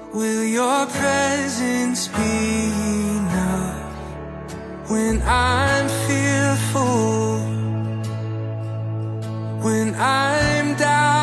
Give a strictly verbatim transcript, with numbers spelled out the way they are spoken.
Will your presence be enough when I'm fearful? When I